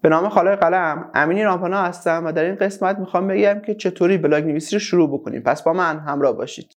به نام خالق قلم، امینی رامپانا هستم و در این قسمت میخوام بگم که چطوری بلاگ نویسی رو شروع بکنیم. پس با من همراه باشید.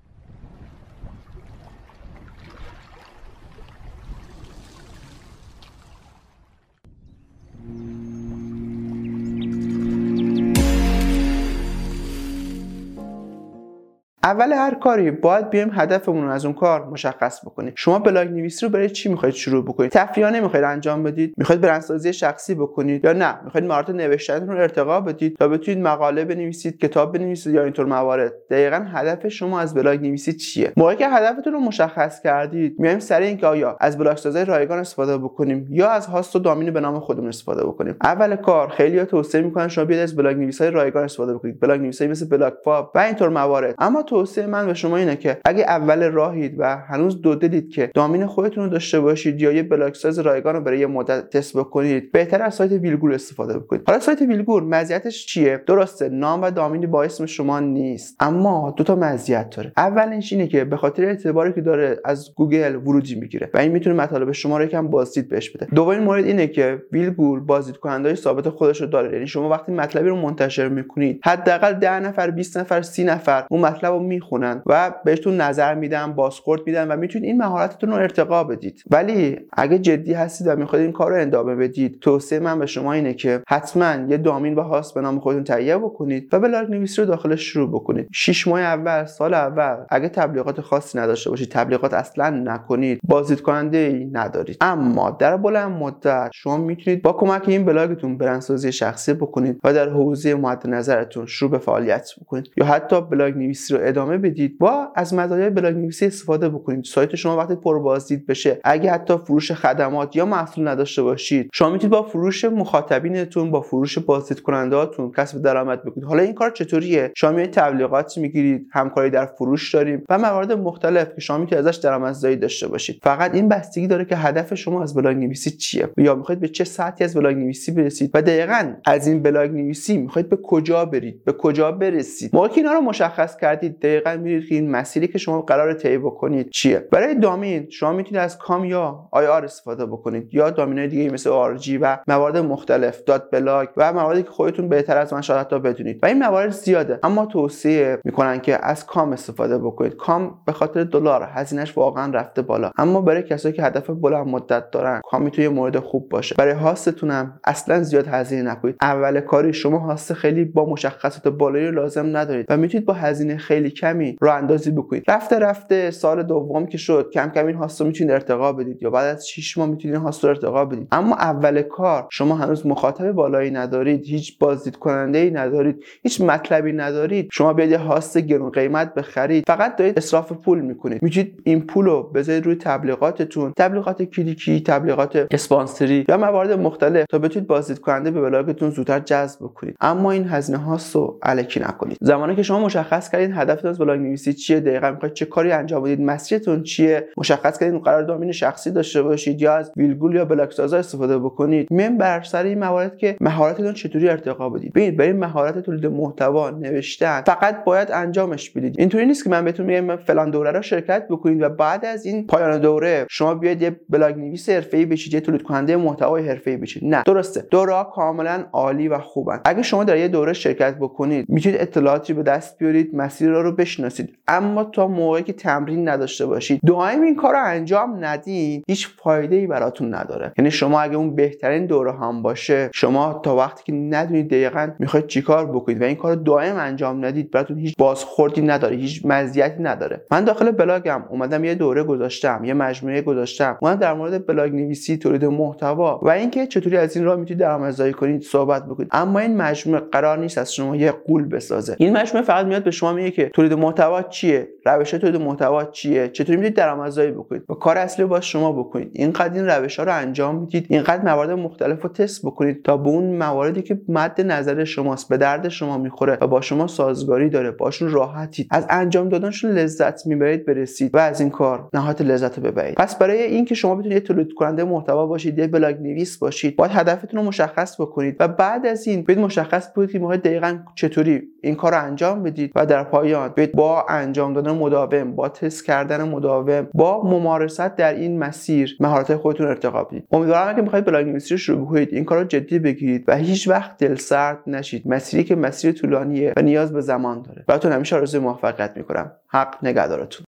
اول هر کاری باید بیایم هدفمون رو از اون کار مشخص بکنیم. شما بلاگ نویسی رو برای چی میخواید شروع بکنید؟ تفریحانه میخواید انجام بدید؟ میخواید برندسازی شخصی بکنید؟ یا نه میخواید مهارت نوشتنتون رو ارتقا بدید تا بتونید مقاله بنویسید، کتاب بنویسید یا اینطور موارد؟ دقیقاً هدف شما از بلاگ نویسی چیه؟ موقعی که هدفتون رو مشخص کردید، میایم سر اینکه آیا از بلاگ سازی رایگان استفاده بکنیم یا از هاست و دامین به نام خودمون استفاده بکنیم. اول کار خیلی‌ها توصیه میکنن شما بیاید از بلاگ نویسای رایگان استفاده بکنید، بلاگ نویسای مثل بلاگ فاب و اینطور موارد. اما توصیه من به شما اینه که اگه اول راهید و هنوز دو دلید که دامین خودتون رو داشته باشید یا یه بلاگ ساز رایگان رو برای یه مدت تست بکنید، بهتره از سایت ویلگول استفاده بکنید. حالا سایت ویلگول مزیتش چیه؟ درسته نام و دامینی با اسم شما نیست، اما دو تا مزیت داره. اولش اینه که به خاطر اعتباری که داره از گوگل ورودی میگیره و این میتونه مطالب شما رو یکم بازدید بهش بده. دومین مورد اینه که ویلگول بازدیدکنندهای ثابت خودش رو داره. یعنی شما وقتی مطلبی رو منتشر میکنید، حداقل 10 نفر، 20 نفر، 30 نفر اون مطلب رو میخونن و بهتون نظر میدن، بازخورد میدن و میتونید این مهارتتون رو ارتقا بدید. ولی اگه جدی هستید و میخواید این کار رو ادامه بدید، توصیه من به شما اینه که حتما یه دامین و هاست به نام خودتون تهیه بکنید و بلاگ نویسی رو داخلش شروع بکنید. 6 ماه اول، سال اول اگه تبلیغات خاصی نداشته باشید، تبلیغات اصلا نکنید، بازدید کننده ای ندارید. اما در بلند مدت شما میتونید با کمک این بلاگتون برندسازی شخصی بکنید و در حوزه مد نظرتون شروع به فعالیت بکنید یا حتی بلاگ نویسی رو ادامه بدید و از مزایای بلاگ نویسی استفاده بکنید. سایت شما وقتی پر بازدید بشه، اگه حتی فروش خدمات یا محصول نداشته باشید، شما میتونید با فروش مخاطبینتون، با فروش بازدید کنندهاتون کسب درآمد بکنید. حالا این کار چطوریه؟ شما میایید تبلیغات میگیرید، همکاری در فروش داریم و موارد مختلف که شما میتونید ازش درآمدزایی داشته باشید. فقط این بستگی داره که هدف شما از بلاگ نویسی چیه یا میخواید به چه سطحی از بلاگ نویسی برسید و دقیقاً از این بلاگ نویسی میخواید به کجا برید، به کجا برسید. موقعی اینا رو مشخص کردید، دقیقاً میرید که این مسیری که شما قراره طی بکنید چیه. برای دامین شما میتونید از کام یا آی آر استفاده بکنید یا دامینای دیگه مثل آر جی و موارد مختلف، دات بلاگ و مواردی که خودتون بهتر از من شاید حتی بدونید و این موارد زیاده. اما توصیه میکنن که از کام استفاده بکنید. کام به خاطر دلار هزینه‌اش واقعا رفته بالا، اما برای کسایی که هدف بلند مدت دارن، کام میتونه یه مورد خوب باشه. برای هاستتون هم اصلا زیاد هزینه نکنید. اول کاری شما هاست خیلی با مشخصات بالایی رو لازم ندارید و میتونید با هزینه خیلی کمی راه اندازی بکنید. رفته سال دوم که شد، کم کم این هاست رو میتونید ارتقا بدید یا بعد از 6 ماه میتونید این هاست رو ارتقا بدید. اما اول کار شما هنوز مخاطب بالایی ندارید، هیچ بازدید کننده‌ای ندارید، هیچ مطلبی ندارید، شما بیاید هاست گرون قیمت بخرید، فقط دارید اسراف پول میکنید. میتونید این پول رو بذارید روی تبلیغاتتون، تبلیغات کلیکی، تبلیغات اسپانسری یا موارد مختلف تا بتونید بازدید کننده به بلاگتون زودتر جذب بکنید. اما این هزینه هاست رو الکی نکنید. زمانی که شما مشخص کردید هدفتون از بلاگ نویسی چیه، دقیقاً میخواید چه کاری انجام بدید، مسیرتون چیه، مشخص کردید قرار دامین شخصی داشته باشید یا از ویلگول یا بلاگ سازا استفاده بکنید، میایم بر سر این موارد که مهارتتون چطوری ارتقا بدید. ببینید برای مهارت تولید محتوا نوشتن فقط باید انجامش بدید. اینطوری نیست که من بهتون میگم فلان دوره رو شرکت بکنید و بعد از این پایان دوره شما بیاید یه بلاگ نویس حرفه‌ای بشید، یه تولید کننده محتوای حرفه‌ای بشید. نه، درسته دوره‌ها کاملا عالی و خوبن. اگه شما در یه دوره شرکت بکنید، میتونید اطلاعاتی به دست بیارید، مسیر رو بشناسید. اما تا موقعی که تمرین نداشته باشید، دائم این کارو انجام ندید، هیچ فایده‌ای براتون نداره. یعنی شما اگه اون بهترین دوره هم باشه، شما تا وقتی که ندونید دقیقاً میخواید چیکار بکنید و این کارو دائم انجام ندید، براتون هیچ بازخوردی نداره، هیچ مزیتی نداره. من داخل بلاگم اومدم یه دوره گذاشتم، یه مجموعه گذاشتم، اومدم در مورد بلاگ نویسی، تولید محتوا و اینکه چطوری از این راه میتونید درآمدزایی کنید صحبت بکنید. اما این مجموعه قرار نیست از شما یه غول بسازه. این مجموعه فقط میاد به شما میگه که تولید محتوا چیه، روش تولید محتوا چیه، چطوری میتونید درآمدزایی بکنید و کار اصلی باز شما بکنید. اینقدر این روش‌ها رو انجام میدید، اینقدر موارد مختلف رو تست بکنید تا به اون مواردی که مد نظر شماست، به درد شما میخوره و با شما سازگاری داره، باشون راحتید، از انجام دادنشون لذت میبرید برسید و از این کار نهایت لذت رو ببرید. پس برای اینکه شما بتونید یه تولید کننده محتوا باشید، یه بلاگ نویس باشید، باید هدفتون رو مشخص بکنید و بعد از این باید مشخص بکنید که میخواید دقیقاً چطوری این کار رو انجام بدید و در پایان بیان، با انجام دادن مداوم، با تست کردن مداوم، با ممارست در این مسیر مهارت خودتون ارتقا بدید. امیدوارم اگه میخواید بلاگ نویسی رو شروع کنید این کارو جدی بگیرید و هیچ وقت دلسرد نشید. مسیری که مسیر طولانیه و نیاز به زمان داره. براتون همیشه آرزوی موفقیت میکنم. حق نگهدارتون.